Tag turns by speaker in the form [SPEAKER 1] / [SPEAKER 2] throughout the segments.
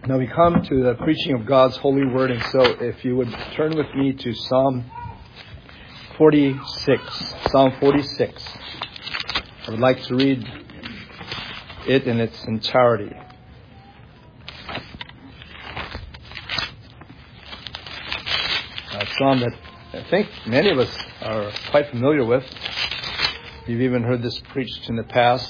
[SPEAKER 1] Now we come to the preaching of God's holy word, and so if you would turn with me to Psalm 46. Psalm 46. I would like to read it in its entirety. A psalm that I think many of us are quite familiar with. You've even heard this preached in the past.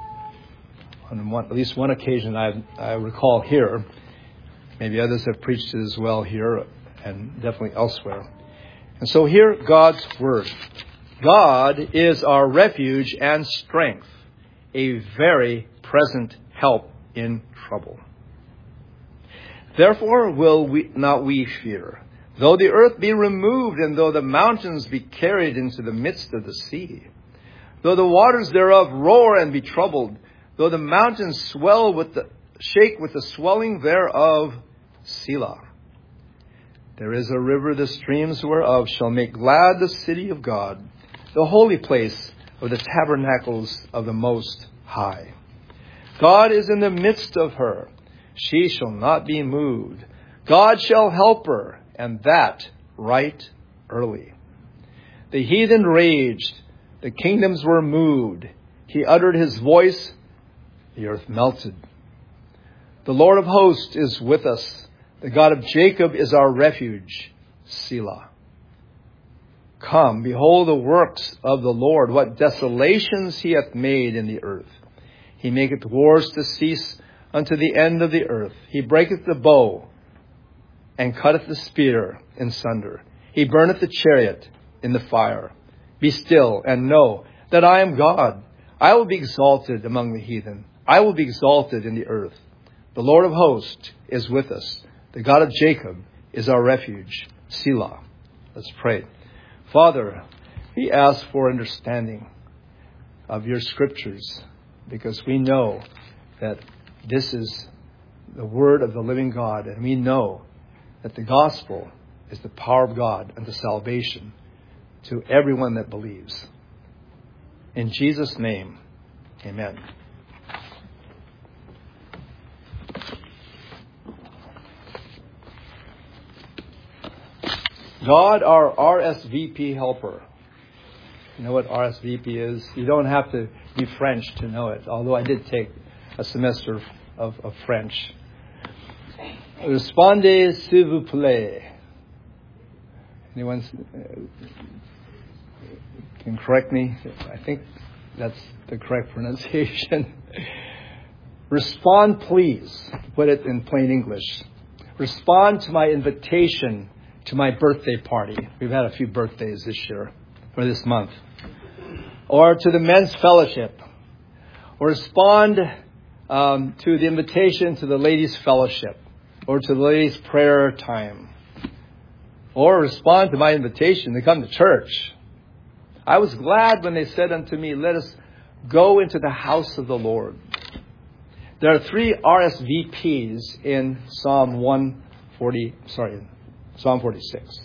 [SPEAKER 1] On at least one occasion I recall here. Maybe others have preached it as well here and definitely elsewhere. And so hear God's word. God is our refuge and strength, a very present help in trouble. Therefore will we not fear, though the earth be removed, and though the mountains be carried into the midst of the sea, though the waters thereof roar and be troubled, though the mountains shake with the swelling thereof, Selah. There is a river, the streams whereof shall make glad the city of God, the holy place of the tabernacles of the Most High. God is in the midst of her. She shall not be moved. God shall help her, and that right early. The heathen raged. The kingdoms were moved. He uttered his voice. The earth melted. The Lord of hosts is with us. The God of Jacob is our refuge. Selah. Come, behold the works of the Lord, what desolations he hath made in the earth. He maketh wars to cease unto the end of the earth. He breaketh the bow, and cutteth the spear in sunder. He burneth the chariot in the fire. Be still, and know that I am God. I will be exalted among the heathen. I will be exalted in the earth. The Lord of hosts is with us. The God of Jacob is our refuge. Selah. Let's pray. Father, we ask for understanding of your scriptures, because we know that this is the word of the living God, and we know that the gospel is the power of God unto salvation to everyone that believes. In Jesus' name, amen. God, our RSVP helper. You know what RSVP is? You don't have to be French to know it, although I did take a semester of French. Respondez s'il vous plaît. Anyone can correct me? I think that's the correct pronunciation. Respond, please. Put it in plain English. Respond to my invitation to my birthday party. We've had a few birthdays this year, or this month. Or to the men's fellowship. Or respond to the invitation to the ladies' fellowship. Or to the ladies' prayer time. Or respond to my invitation to come to church. I was glad when they said unto me, let us go into the house of the Lord. There are 3 RSVPs in Psalm 46.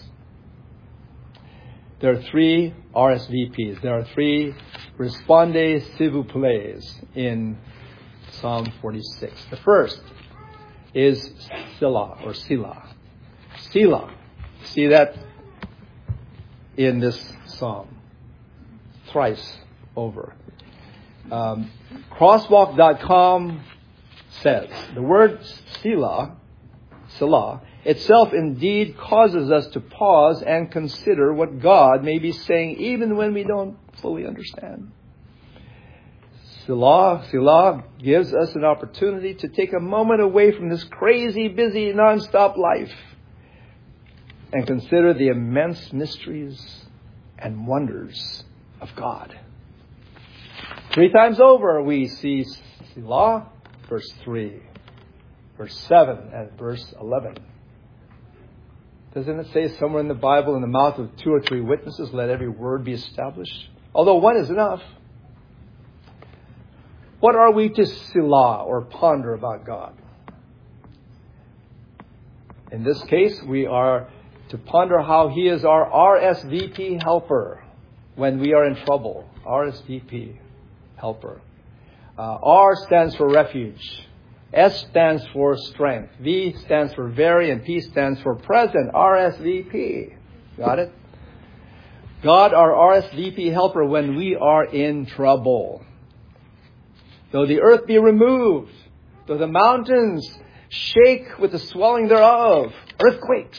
[SPEAKER 1] There are 3 RSVPs. There are 3 Respondez s'il vous plaît in Psalm 46. The first is Selah or Selah. Selah. See that in this psalm. Thrice over. Crosswalk.com says the word Selah itself indeed causes us to pause and consider what God may be saying even when we don't fully understand. Selah gives us an opportunity to take a moment away from this crazy, busy, non-stop life and consider the immense mysteries and wonders of God. 3 times over we see Selah, verse 3, verse 7, and verse 11. Doesn't it say somewhere in the Bible, in the mouth of 2 or 3 witnesses, let every word be established? Although one is enough. What are we to Selah or ponder about God? In this case, we are to ponder how He is our RSVP helper when we are in trouble. RSVP helper. R stands for refuge. S stands for strength. V stands for very, and P stands for present. RSVP. Got it? God, our RSVP helper when we are in trouble. Though the earth be removed, though the mountains shake with the swelling thereof, earthquakes,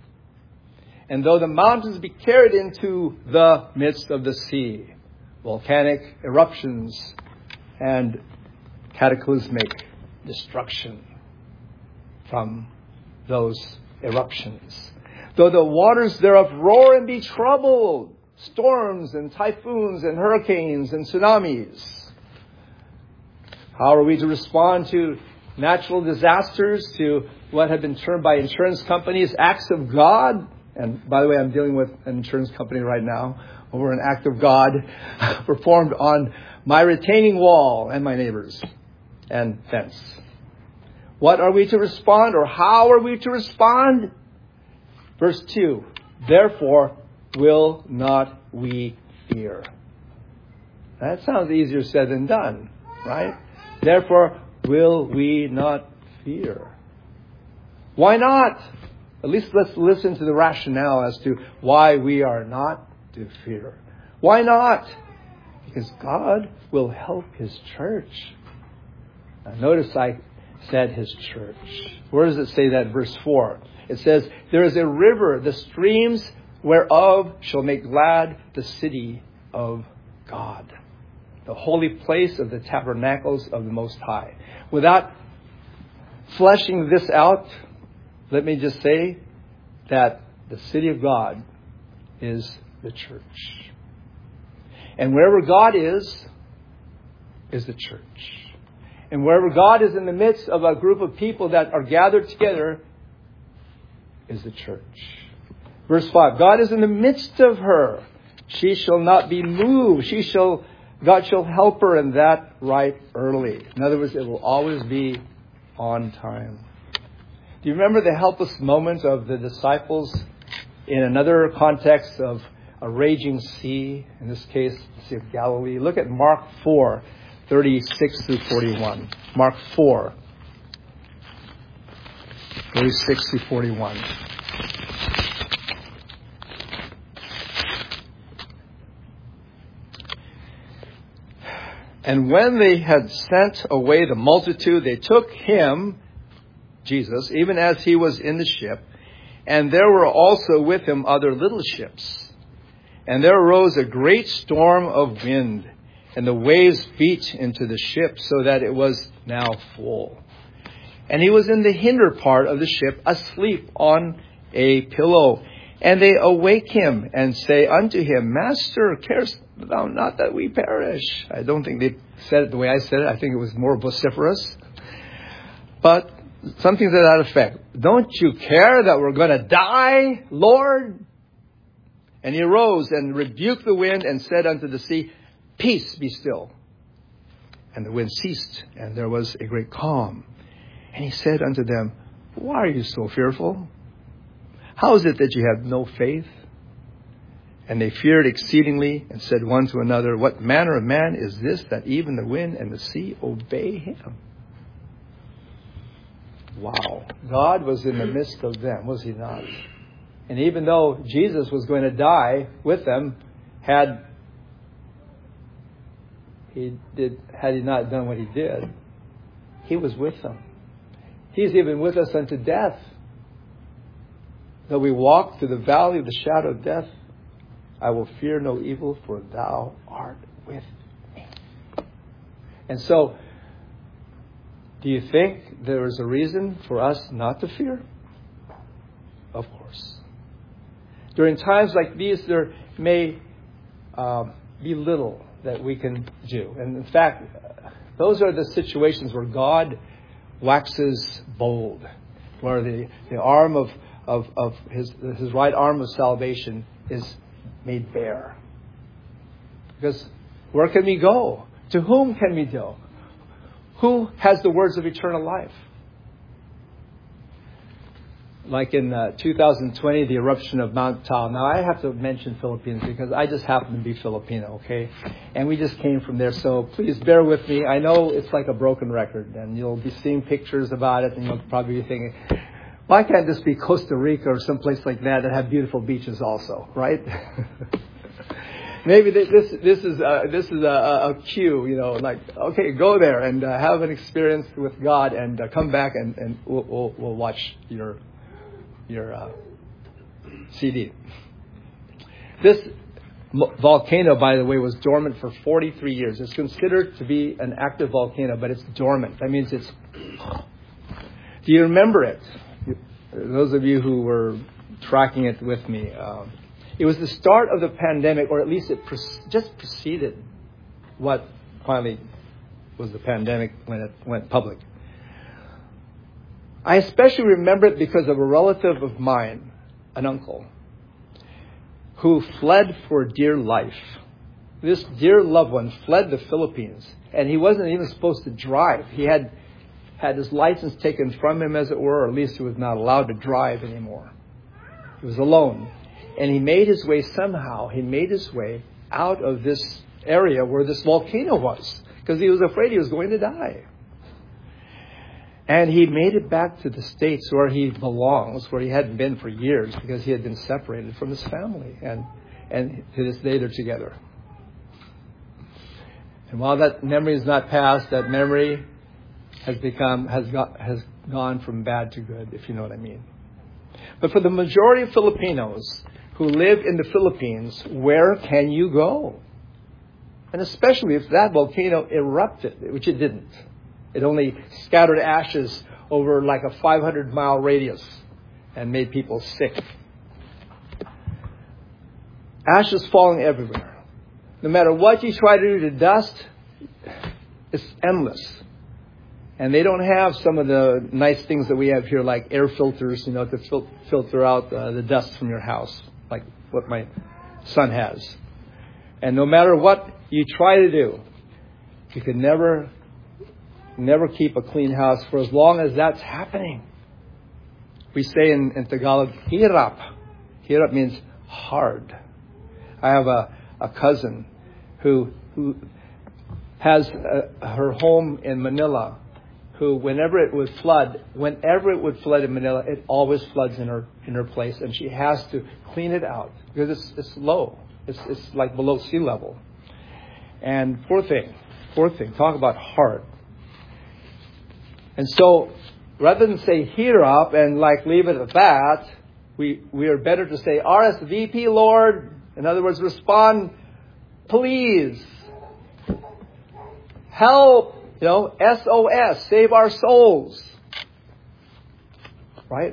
[SPEAKER 1] and though the mountains be carried into the midst of the sea, volcanic eruptions and cataclysmic destruction from those eruptions. Though the waters thereof roar and be troubled, storms and typhoons and hurricanes and tsunamis. How are we to respond to natural disasters, to what have been termed by insurance companies acts of God? And by the way, I'm dealing with an insurance company right now over an act of God performed on my retaining wall and my neighbors and fence. What are we to respond, or how are we to respond? Verse 2, therefore will not we fear. That sounds easier said than done, right? Therefore will we not fear. Why not? At least let's listen to the rationale as to why we are not to fear. Why not? Because God will help His church. Now notice I said His church. Where does it say that? Verse 4. It says, there is a river, the streams whereof shall make glad the city of God, the holy place of the tabernacles of the Most High. Without fleshing this out, let me just say that the city of God is the church. And wherever God is the church. And wherever God is in the midst of a group of people that are gathered together is the church. Verse 5, God is in the midst of her. She shall not be moved. God shall help her, and that right early. In other words, it will always be on time. Do you remember the helpless moment of the disciples in another context of a raging sea? In this case, the Sea of Galilee. Look at Mark 4, 36 through 41. Mark 4, 36 through 41. And when they had sent away the multitude, they took him, Jesus, even as he was in the ship, and there were also with him other little ships. And there arose a great storm of wind, and the waves beat into the ship, so that it was now full. And he was in the hinder part of the ship, asleep on a pillow. And they awake him and say unto him, Master, carest thou not that we perish? I don't think they said it the way I said it. I think it was more vociferous. But something to that effect. Don't you care that we're going to die, Lord? And he arose and rebuked the wind and said unto the sea, Peace, be still. And the wind ceased, and there was a great calm. And he said unto them, Why are you so fearful? How is it that you have no faith? And they feared exceedingly and said one to another, What manner of man is this that even the wind and the sea obey him? Wow. God was in the midst of them, was he not? And even though Jesus was going to die with them, had he not done what he did, he was with them. He's even with us unto death. Though we walk through the valley of the shadow of death, I will fear no evil, for thou art with me. And so, do you think there is a reason for us not to fear? Of course. During times like these, there may be little that we can do. And in fact, those are the situations where God waxes bold, where the arm of his right arm of salvation is made bare. Because where can we go? To whom can we go? Who has the words of eternal life? like in 2020, the eruption of Mount Taal. Now, I have to mention Philippines because I just happen to be Filipino, okay? And we just came from there, so please bear with me. I know it's like a broken record, and you'll be seeing pictures about it, and you'll probably be thinking, why can't this be Costa Rica or someplace like that have beautiful beaches also, right? Maybe this is a cue, like, okay, go there and have an experience with God and come back and we'll watch your CD. This volcano, by the way, was dormant for 43 years. It's considered to be an active volcano, but it's dormant. That means it's... Do you remember it? Those of you who were tracking it with me, it was the start of the pandemic, or at least it just preceded what finally was the pandemic when it went public. I especially remember it because of a relative of mine, an uncle, who fled for dear life. This dear loved one fled the Philippines, and he wasn't even supposed to drive. He had his license taken from him, as it were, or at least he was not allowed to drive anymore. He was alone. And he made his way out of this area where this volcano was, because he was afraid he was going to die. And he made it back to the States where he belongs, where he hadn't been for years because he had been separated from his family. And to this day they're together. And while that memory is not past, that memory has gone from bad to good, if you know what I mean. But for the majority of Filipinos who live in the Philippines, where can you go? And especially if that volcano erupted, which it didn't. It only scattered ashes over like a 500-mile radius and made people sick. Ashes falling everywhere. No matter what you try to do to dust, it's endless. And they don't have some of the nice things that we have here, like air filters, to filter out the dust from your house, like what my son has. And no matter what you try to do, you can never keep a clean house for as long as that's happening. We say in Tagalog, hirap. Hirap means hard. I have a cousin who has her home in Manila, who whenever it would flood in Manila, it always floods in her place, and she has to clean it out because it's low. It's like below sea level. And poor thing, talk about hard. And so, rather than say hirap and leave it at that, we are better to say RSVP, Lord. In other words, respond, please. Help, SOS, save our souls. Right?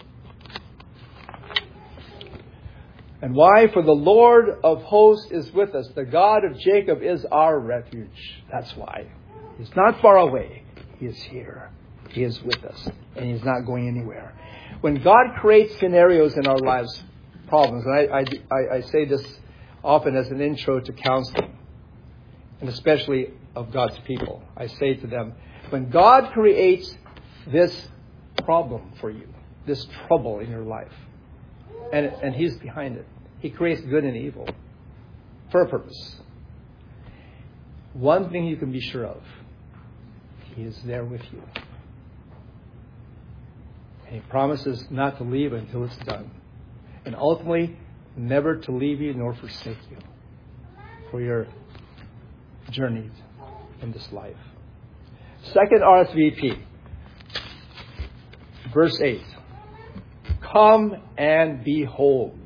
[SPEAKER 1] And why? For the Lord of hosts is with us. The God of Jacob is our refuge. That's why. He's not far away. He is here. He is with us. And He's not going anywhere. When God creates scenarios in our lives, problems, and I say this often as an intro to counseling, and especially of God's people. I say to them, when God creates this problem for you, this trouble in your life, and He's behind it, He creates good and evil for a purpose. One thing you can be sure of, He is there with you. And He promises not to leave until it's done. And ultimately, never to leave you nor forsake you for your journey in this life. Second RSVP, verse 8. Come and behold.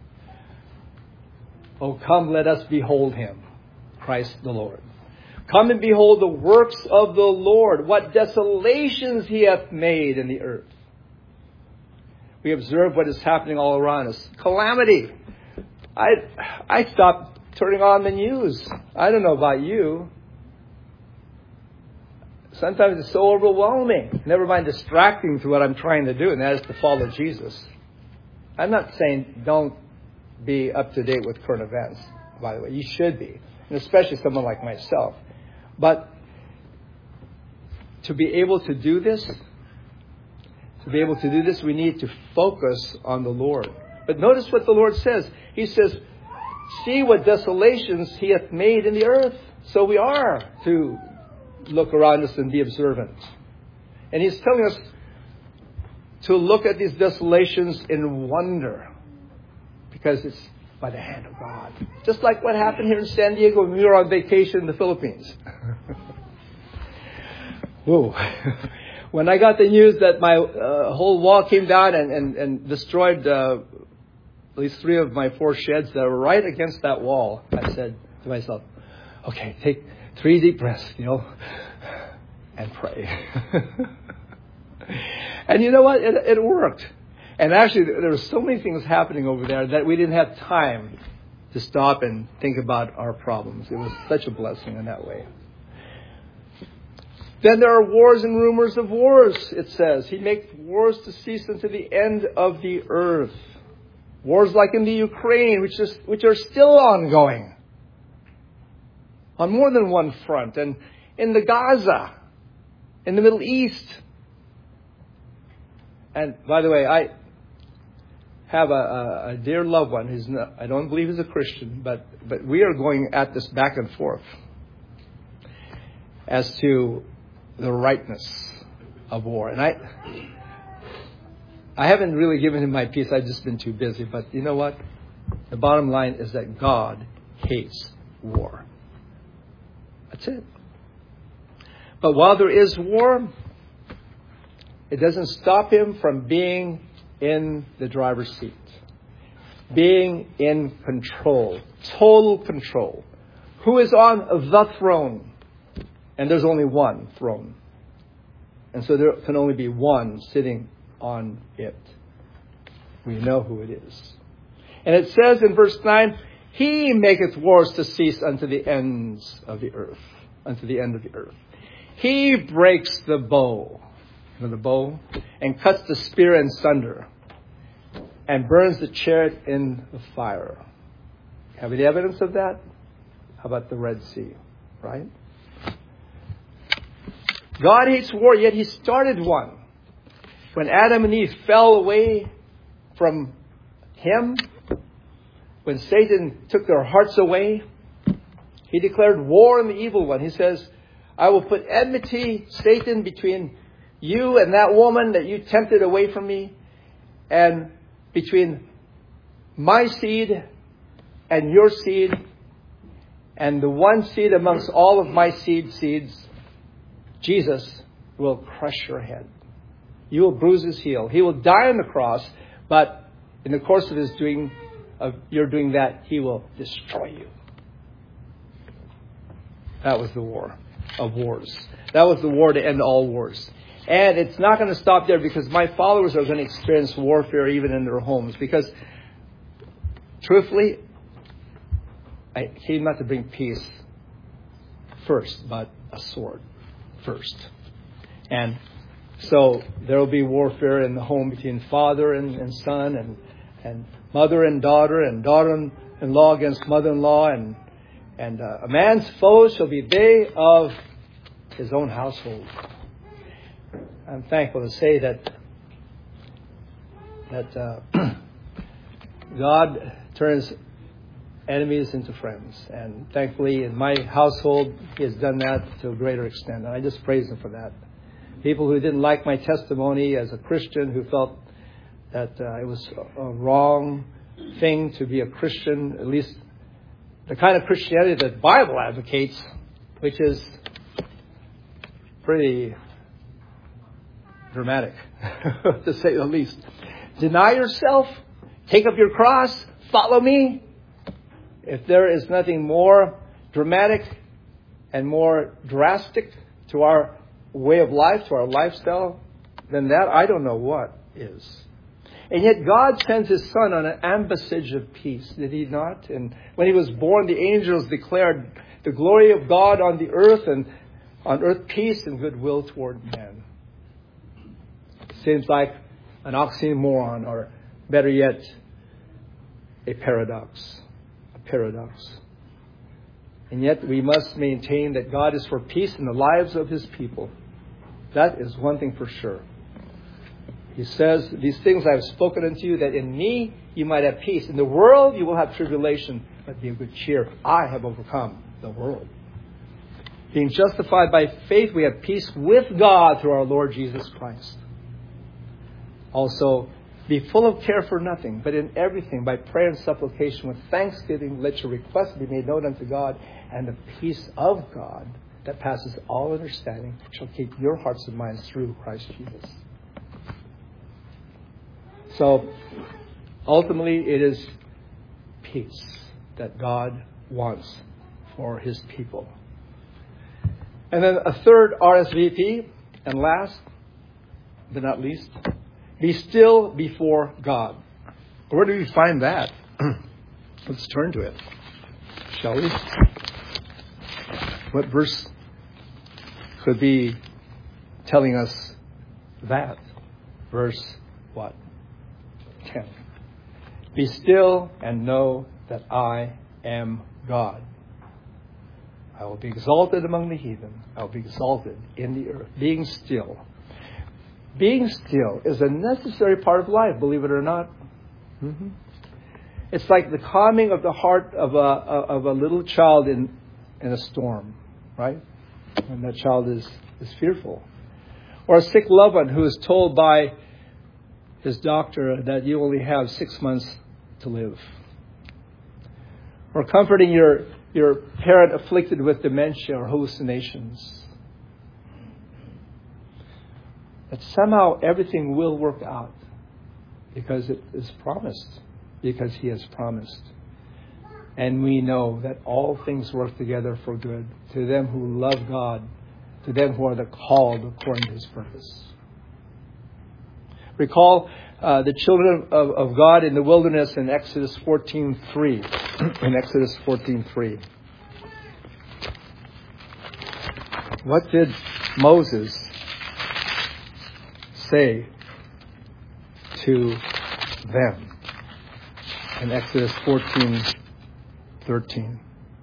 [SPEAKER 1] Oh, come, let us behold Him, Christ the Lord. Come and behold the works of the Lord, what desolations He hath made in the earth. We observe what is happening all around us. Calamity. I stopped turning on the news. I don't know about you. Sometimes it's so overwhelming. Never mind distracting to what I'm trying to do, and that is to follow Jesus. I'm not saying don't be up to date with current events, by the way. You should be, and especially someone like myself. But to be able to do this, to be able to do this, we need to focus on the Lord. But notice what the Lord says. He says, see what desolations He hath made in the earth. So we are to look around us and be observant. And He's telling us to look at these desolations in wonder, because it's by the hand of God. Just like what happened here in San Diego when we were on vacation in the Philippines. Whoa. When I got the news that my whole wall came down and destroyed at least 3 of my 4 sheds that were right against that wall, I said to myself, okay, take 3 deep breaths, and pray. And you know what? It worked. And actually, there were so many things happening over there that we didn't have time to stop and think about our problems. It was such a blessing in that way. Then there are wars and rumors of wars, it says. He makes wars to cease unto the end of the earth. Wars like in the Ukraine, which are still ongoing on more than one front. And in the Gaza, in the Middle East. And by the way, I have a dear loved one who's not, I don't believe he's a Christian, but we are going at this back and forth as to the rightness of war. And I haven't really given him my peace. I've just been too busy. But you know what? The bottom line is that God hates war. That's it. But while there is war, it doesn't stop Him from being in the driver's seat. Being in control. Total control. Who is on the throne? And there's only one throne. And so there can only be one sitting on it. We know who it is. And it says in verse 9, He maketh wars to cease unto the ends of the earth. Unto the end of the earth. He breaks the bow. The bow, and cuts the spear in sunder, and burns the chariot in the fire. Have we the evidence of that? How about the Red Sea, right? God hates war, yet He started one. When Adam and Eve fell away from Him, when Satan took their hearts away, He declared war on the evil one. He says, I will put enmity, Satan, between you and that woman that you tempted away from me, and between my seed and your seed, and the one seed amongst all of my seeds, Jesus will crush your head. You will bruise His heel. He will die on the cross, but in the course of your doing that, He will destroy you. That was the war of wars. That was the war to end all wars. And it's not going to stop there, because my followers are going to experience warfare even in their homes. Because, truthfully, I came not to bring peace first, but a sword first. And so there will be warfare in the home between father and son, and mother and daughter-in-law against mother-in-law. And a man's foes shall be they of his own household. I'm thankful to say that God turns enemies into friends. And thankfully, in my household, He has done that to a greater extent. And I just praise Him for that. People who didn't like my testimony as a Christian, who felt that it was a wrong thing to be a Christian, at least the kind of Christianity that the Bible advocates, which is pretty dramatic, to say the least. Deny yourself, take up your cross, follow me. If there is nothing more dramatic and more drastic to our way of life, to our lifestyle, than that, I don't know what is. And yet God sends His Son on an embassage of peace, did He not? And when He was born, the angels declared the glory of God on the earth, and on earth peace and goodwill toward men. Seems like an oxymoron, or better yet, a paradox. A paradox. And yet we must maintain that God is for peace in the lives of His people. That is one thing for sure. He says, these things I have spoken unto you, that in me you might have peace. In the world you will have tribulation, but be of good cheer. I have overcome the world. Being justified by faith, we have peace with God through our Lord Jesus Christ. Also, be full of care for nothing, but in everything, by prayer and supplication, with thanksgiving, let your requests be made known unto God, and the peace of God, that passes all understanding, shall keep your hearts and minds through Christ Jesus. So, ultimately, it is peace that God wants for His people. And then a third RSVP, and last but not least, be still before God. Where do we find that? Let's turn to it, shall we? What verse could be telling us that? Verse what? 10. Be still and know that I am God. I will be exalted among the heathen. I will be exalted in the earth. Being still. Being still is a necessary part of life, believe it or not. Mm-hmm. It's like the calming of the heart of a little child in a storm, right? When that child is fearful. Or a sick loved one who is told by his doctor that you only have 6 months to live. Or comforting your parent afflicted with dementia or hallucinations. That somehow everything will work out because it is promised. Because He has promised. And we know that all things work together for good to them who love God, to them who are the called according to His purpose. Recall the children of God in the wilderness in Exodus 14:3. In Exodus 14:3. What did Moses say to them in Exodus 14:13?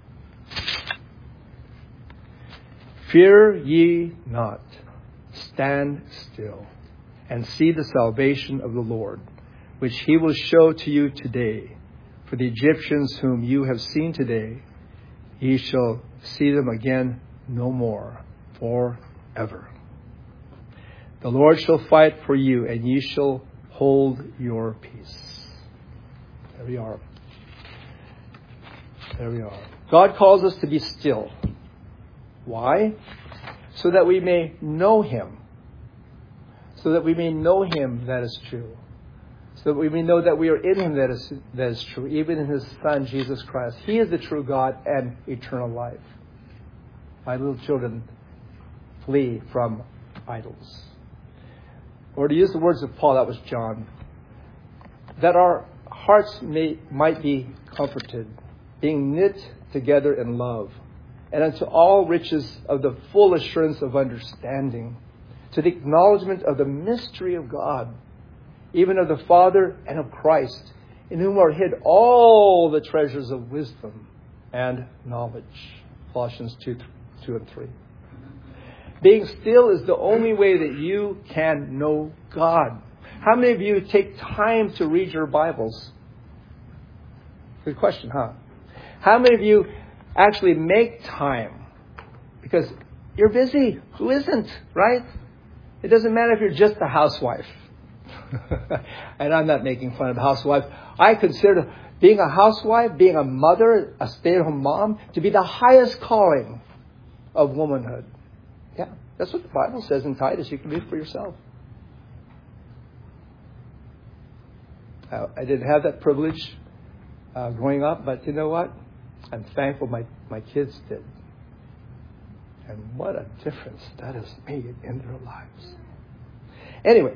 [SPEAKER 1] Fear ye not, stand still, and see the salvation of the Lord, which He will show to you today. For the Egyptians whom you have seen today, ye shall see them again no more, forever. The Lord shall fight for you, and ye shall hold your peace. There we are. There we are. God calls us to be still. Why? So that we may know Him. So that we may know Him, that is true. So that we may know that we are in Him, that is true. Even in His Son, Jesus Christ. He is the true God and eternal life. My little children, flee from idols. Or to use the words of Paul, that was John, that our hearts might be comforted, being knit together in love, and unto all riches of the full assurance of understanding, to the acknowledgement of the mystery of God, even of the Father and of Christ, in whom are hid all the treasures of wisdom and knowledge. Colossians 2 and 3. Being still is the only way that you can know God. How many of you take time to read your Bibles? Good question, huh? How many of you actually make time? Because you're busy. Who isn't, right? It doesn't matter if you're just a housewife. And I'm not making fun of housewives. I consider being a housewife, being a mother, a stay-at-home mom, to be the highest calling of womanhood. Yeah, that's what the Bible says in Titus. You can read it for yourself. I didn't have that privilege growing up, but you know what? I'm thankful my kids did. And what a difference that has made in their lives. Anyway,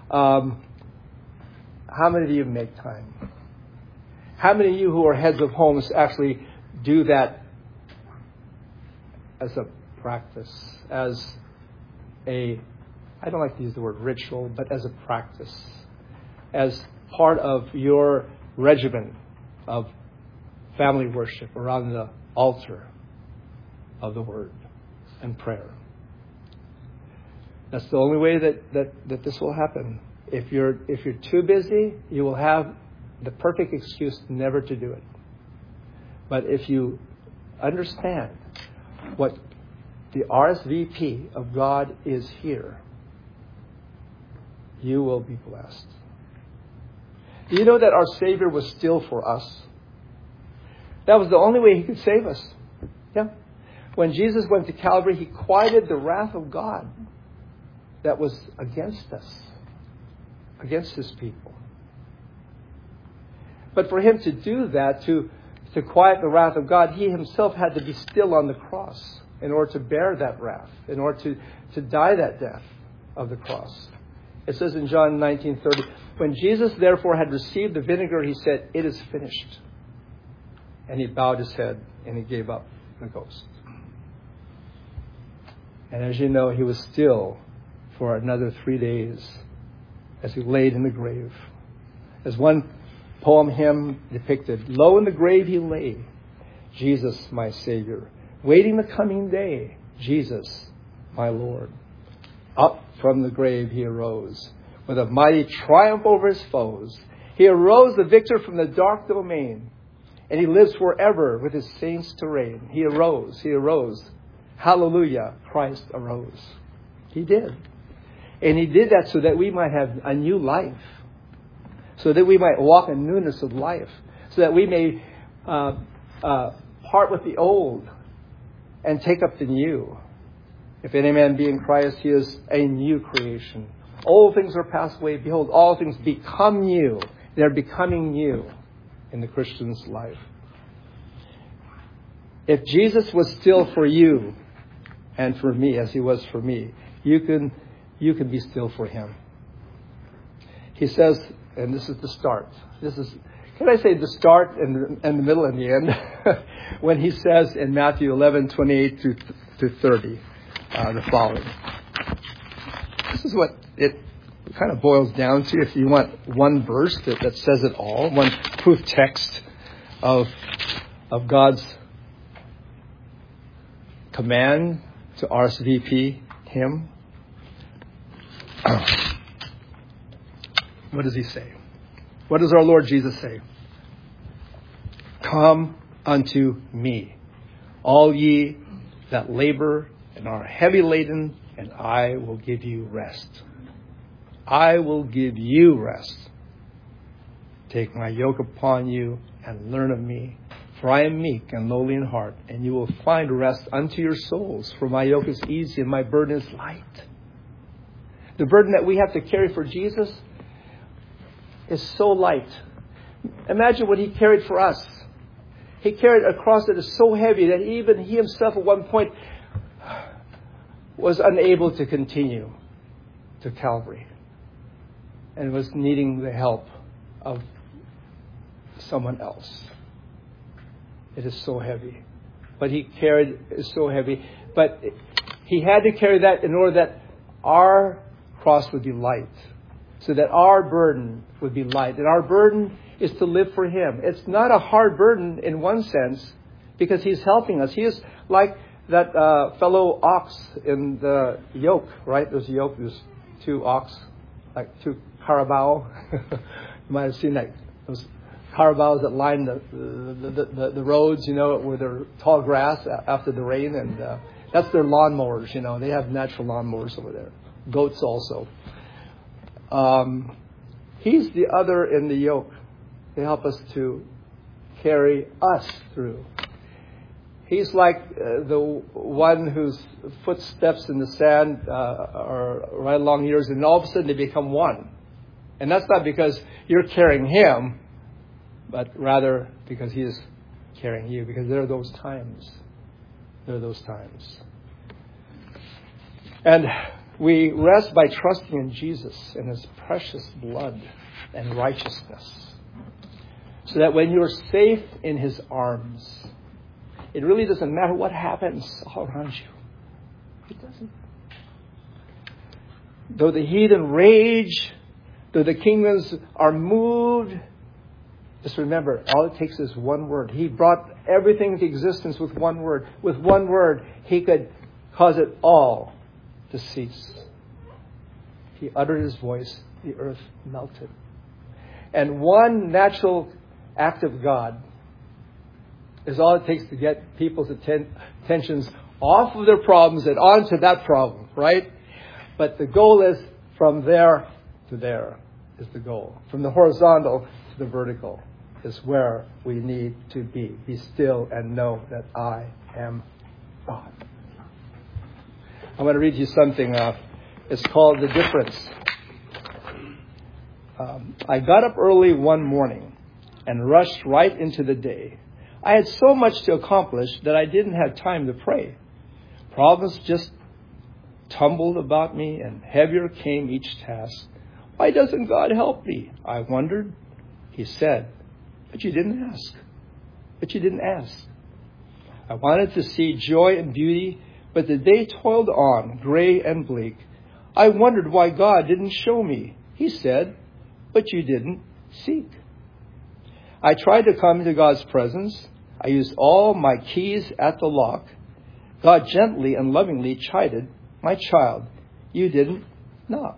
[SPEAKER 1] how many of you make time? How many of you who are heads of homes actually do that as a practice, as a, I don't like to use the word ritual, but as a practice, as part of your regimen of family worship around the altar of the Word and prayer? That's the only way that this will happen. If you're too busy, you will have the perfect excuse never to do it. But if you understand what the RSVP of God is here, you will be blessed. Do you know that our Savior was still for us? That was the only way He could save us. Yeah. When Jesus went to Calvary, He quieted the wrath of God that was against us, against His people. But for Him to do that, to quiet the wrath of God, He Himself had to be still on the cross in order to bear that wrath, in order to die that death of the cross. It says in John 19:30, when Jesus therefore had received the vinegar, He said, "It is finished." And He bowed His head and He gave up the ghost. And as you know, He was still for another 3 days as He laid in the grave. As one poem hymn depicted, "Lo, in the grave He lay, Jesus my Savior, waiting the coming day, Jesus my Lord. Up from the grave He arose, with a mighty triumph over His foes. He arose the victor from the dark domain, and He lives forever with His saints to reign." He arose. He arose. Hallelujah, Christ arose. He did. And He did that so that we might have a new life, so that we might walk in newness of life, so that we may part with the old and take up the new. If any man be in Christ, he is a new creation. Old things are passed away. Behold, all things become new. They're becoming new in the Christian's life. If Jesus was still for you and for me as He was for me, you can be still for Him. He says, and this is the start. Can I say the start and the middle and the end? When He says in Matthew 11:28 to 30, the following. This is what it kind of boils down to. If you want one verse that says it all, one proof text of God's command to RSVP Him. What does He say? What does our Lord Jesus say? "Come unto me, all ye that labor and are heavy laden, and I will give you rest." I will give you rest. "Take my yoke upon you and learn of me, for I am meek and lowly in heart, and you will find rest unto your souls. For my yoke is easy and my burden is light." The burden that we have to carry for Jesus is so light. Imagine what He carried for us. He carried a cross that is so heavy that even He Himself at one point was unable to continue to Calvary and was needing the help of someone else. It is so heavy. But He carried it so heavy. But He had to carry that in order that our cross would be light, so that our burden would be light. And our burden is to live for Him. It's not a hard burden in one sense, because He's helping us. He is like that fellow ox in the yoke, right? There's a yoke, there's two ox, like two carabao. You might have seen that, those carabaos that line the roads, where they're tall grass after the rain. And that's their lawnmowers, They have natural lawnmowers over there. Goats also. He's the other in the yoke to help us to carry us through. He's like the one whose footsteps in the sand are right along yours, and all of a sudden they become one. And that's not because you're carrying Him, but rather because He is carrying you. Because there are those times. And we rest by trusting in Jesus and His precious blood and righteousness. So that when you're safe in His arms, it really doesn't matter what happens all around you. It doesn't. Though the heathen rage, though the kingdoms are moved, just remember, all it takes is one word. He brought everything into existence with one word. With one word, He could cause it all to cease. He uttered His voice, the earth melted. And one natural act of God is all it takes to get people's attentions off of their problems and onto that problem, right? But the goal is from there to there is the goal. From the horizontal to the vertical is where we need to be. Be still and know that I am God. I want to read you something. It's called The Difference. I got up early one morning and rushed right into the day. I had so much to accomplish that I didn't have time to pray. Problems just tumbled about me, and heavier came each task. Why doesn't God help me? I wondered. He said, but you didn't ask. But you didn't ask. I wanted to see joy and beauty, but the day toiled on, gray and bleak. I wondered why God didn't show me. He said, but you didn't seek. I tried to come into God's presence. I used all my keys at the lock. God gently and lovingly chided, my child, you didn't knock.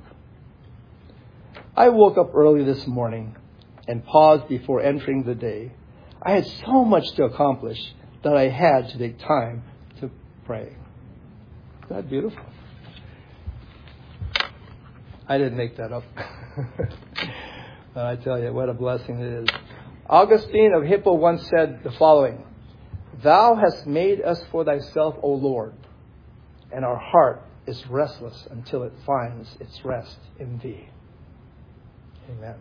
[SPEAKER 1] I woke up early this morning and paused before entering the day. I had so much to accomplish that I had to take time to pray. Isn't that beautiful? I didn't make that up. But I tell you, what a blessing it is. Augustine of Hippo once said the following, Thou hast made us for thyself, O Lord, and our heart is restless until it finds its rest in thee. Amen.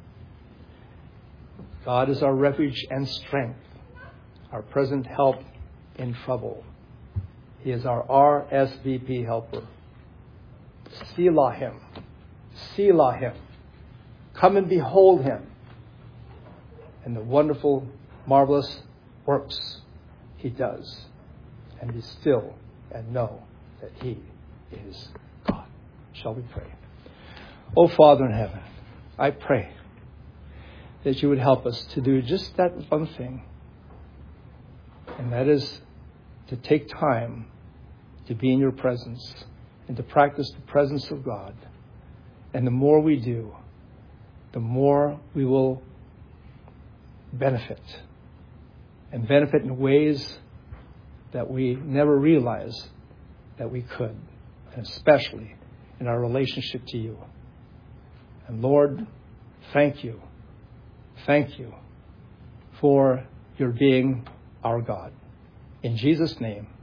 [SPEAKER 1] God is our refuge and strength, our present help in trouble. He is our RSVP helper. Selah Him. Selah Him. Come and behold Him and the wonderful, marvelous works He does. And be still and know that He is God. Shall we pray? Oh, Father in heaven, I pray that you would help us to do just that one thing. And that is to take time to be in your presence and to practice the presence of God. And the more we do, the more we will benefit. And benefit in ways that we never realized that we could. And especially in our relationship to you. And Lord, thank you. Thank you for your being our God. In Jesus' name,